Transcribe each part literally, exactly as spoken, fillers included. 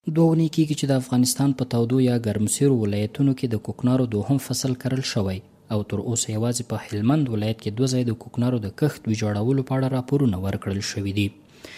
دوه اونۍ کېږي چې د افغانستان په تودو یا ګرمسیرو ولایتونو کې د کوکنارو دوهم فصل کرل شوی او تر اوسه یوازې په هلمند ولایت کې دوه ځای د کوکنارو د کښت ویجاړولو په اړه راپورونه ورکړل شوي دي.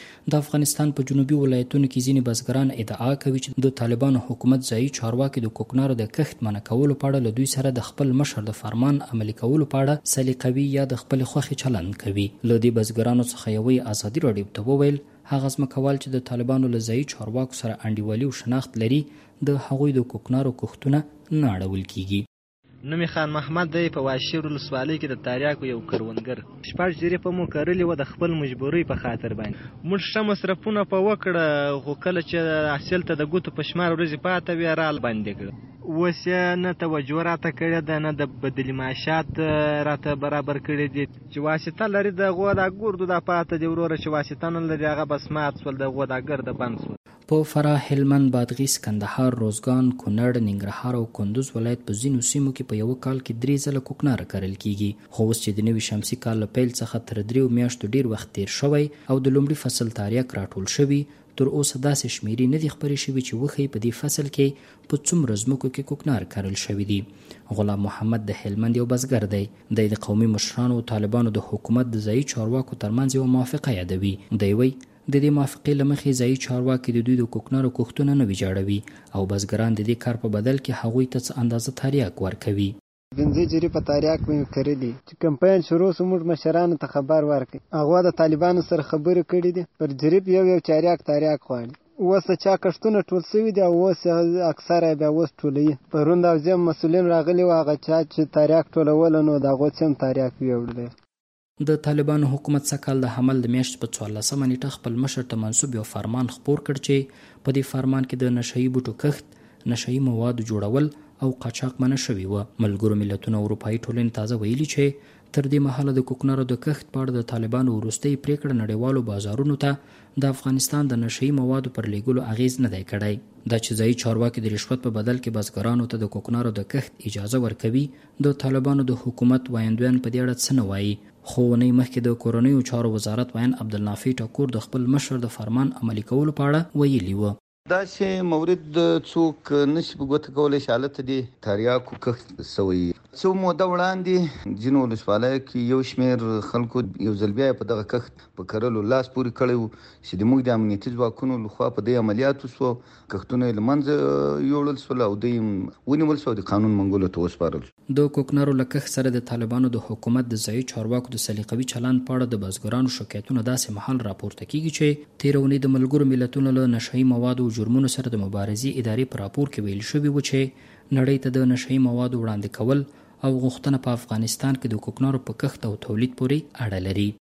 د افغانستان په جنوبي ولایتونو کې ځینې بزګران ادعا کوي چې د طالبانو حکومت ځایي چارواکي د کوکنارو د کښت منع کولو په اړه له دوی سره د خپل مشر د فرمان عملي کولو په اړه سلیقوي یا د خپل خوښې چلند کوي. له دې بزګرانو څخه یوې ازادي راډیو ته وویل هغه ځمکوال چې د طالبانو له ځایي چارواکو سره انډیوالي او شناخت لري د هغوی د کوکنارو کښتونه نه اړول کیږي. نومي خان محمد دی په واشیر ولسوالۍ کې د تاریاکو یو کروندګر. شپږ جریبه مو کرلې وه د خپل مجبورۍ په خاطر باندې. موږ ښه مصرفونه په وکړه خو کله چې حاصل ته د ګوتو په شمار ورځې پاته وې رال بندې کړه. اوس یې نه توجه راته کړې ده نه د بدلي معاشات راته برابر کړي دي. چې واسطه لري د هغو دا ګردو دا پاته دي وروره چې واسطه نه لري هغه بس مات شول د هغو دا ګرده بند شول. په فراه، هلمند، بادغیس، کندهار، روزګان، کونړ، ننګرهار او کندوز ولایت په ځینو سیمو کې په یو کال کې درې ځله کوکناره کرل کیږي. خو اوس چې د نوي شمسي کال له پیل څخه تر دریو میاشتو ډیر وخت تیر شوی او د لومړي فصل تاریاک راټول شوي، تر اوسه داسې شمیرې نه دي خپرې شوي چې وښیي په دې فصل کې په څومره ځمکو کې کوکنار کرل شوي دي. غلام محمد د هلمند یو بزګر دی. دی د قومي مشرانو او طالبانو د حکومت د ځایي چارواکو ترمنځ یوه موافقه یادوي. دی وایي د دې موافقې له مخې ځایي چارواکي د دوی د کوکنارو کښتونه نه ویجاړوي او بزګران د دې کار په بدل کې هغوی ته څه اندازه تاریاک ورکوي. پنځه جریبه تاریاک مې کرلي چې کمپاین شروع شو موږ مشرانو ته خبر ورکړي. هغه د طالبانو سره خبرې کړي دي پر جریب یو یو چاریاک تاریاک غواړي. اوس چا کښتونه ټول شوي دي او اوس اکثره بیا اوس ټولوي. پرون د حوزې مسؤلین راغلي وو هغه چا چې تاریاک ټولول نو د هغو څه هم تاریاک ویوړلی. د طالبانو حکومت سږکال د حمل د میاشتې په څوارلسمه نیټه خپل مشر ته منسوب یو فرمان خپور کړ چې په دې فرمان کې د نشه یي بوټو کښت، نشه یي موادو جوړول او قاچاق منع شوي وه. ملګرو ملتونو اروپایي ټولنې تازه ویلي چې تر دې مهاله د کوکنارو د کښت په اړه د طالبانو وروستۍ پریکړه نړیوالو بازارونو ته د افغانستان د نشه یي موادو پر لیږلو اغیز نه دی کړی. دا چې ځایي چارواکي د رشوت په بدل کې بزګرانو ته د کوکنارو د کښت اجازه ورکوي، د طالبانو د حکومت وایندویان په دې اړه څه نه وایي. خو اونۍ مخکې د کورنیو چارو وزارت وایند عبدالنافع ټکور د خپل مشر د فرمان عملي کولو په اړه ویلي و. دا چې مورد څوک نشي په ګوته کولی چې حالت دی تاریاکو کښت سوی. څو موده وړاندې ځینو ولسوالیو کې یو شمېر خلکو یو ځل بیا په دغه کښت په کرلو لاس پورې کړی و چې د موږ د امنیتي ځواکونو لخوا په دې عملیاتو شو، کښتونه یې له منځه یوړل شول او دوی ونیول شو او د قانون منګولو ته وسپارل. د کوکنارو له کښت سره د طالبانو د حکومت د ځایي چارواکو د سلیقوي چلند په اړه د بزګرانو شکایتونه داسې مهال راپورته کیږي چې تېره اونۍ د ملګرو ملتونو له نشه یي موادو او جرمونو سره د مبارزې ادارې په راپور کې ویل شوي و چې نړۍ ته د نشه یي موادو وړاندې کول او غوښتنه په افغانستان کې د کوکنارو په کښت او تولید پورې اړه لري.